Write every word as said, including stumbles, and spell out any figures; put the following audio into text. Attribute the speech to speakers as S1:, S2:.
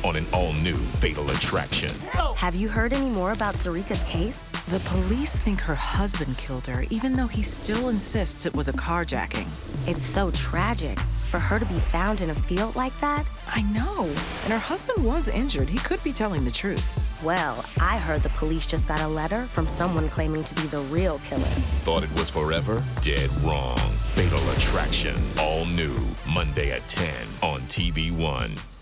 S1: on an all-new Fatal Attraction.
S2: Have you heard any more about Sarika's case?
S3: The police think her husband killed her, even though he still insists it was a carjacking.
S2: It's so tragic. For her to be found in a field like that?
S3: I know. And her husband was injured. He could be telling the truth.
S2: Well, I heard the police just got a letter from someone claiming to be the real killer.
S1: Thought it was forever? Dead wrong. Fatal Attraction. All new. Monday at ten on T V One.